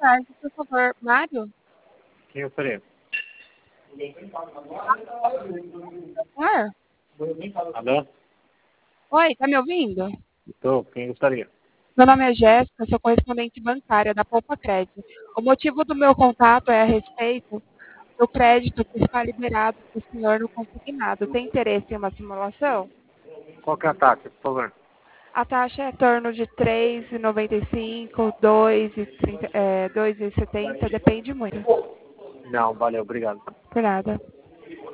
tarde, por favor. Mário? Quem gostaria? Senhor? Alô? Oi, tá me ouvindo? Estou. Quem gostaria? Meu nome é Jéssica, sou correspondente bancária da Poupa Crédito. O motivo do meu contato é a respeito do crédito que está liberado para o senhor no consignado. Tem interesse em uma simulação? Qual que é a taxa, por favor? A taxa é em torno de 3,95, 2,30, 2,70, depende muito. Não, valeu, obrigado. Por nada.